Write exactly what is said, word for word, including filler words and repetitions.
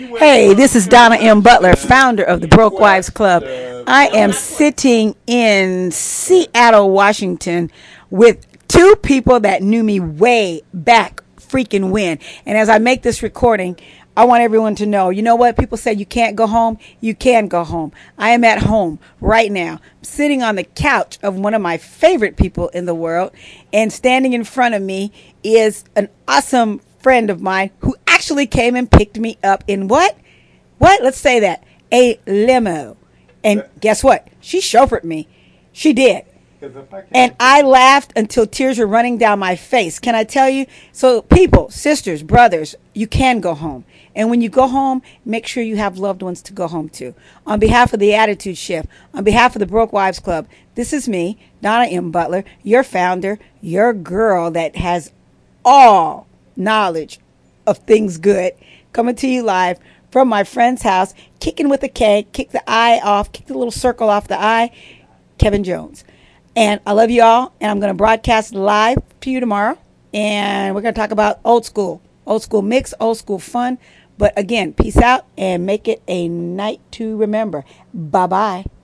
Hey, this is Donna M. Butler, founder of the Broke Wives Club. I am sitting in Seattle, Washington with two people that knew me way back freaking when. And as I make this recording, I want everyone to know, you know what? People say you can't go home. You can go home. I am at home right now, sitting on the couch of one of my favorite people in the world. And standing in front of me is an awesome friend of mine who actually came and picked me up in what? What? Let's say that. A limo. And guess what? She chauffeured me. She did. And I laughed until tears were running down my face. Can I tell you? So people, sisters, brothers, you can go home. And when you go home, make sure you have loved ones to go home to. On behalf of the Attitude Shift, on behalf of the Broke Wives Club, this is me, Donna M. Butler, your founder, your girl that has all knowledge of things good, coming to you live from my friend's house, kicking with a K, kick the I off, kick the little circle off the I, Kevin Jones. And I love you all, and I'm going to broadcast live to you tomorrow, and we're going to talk about old school, old school mix, old school fun. But again, peace out, and make it a night to remember. Bye-bye.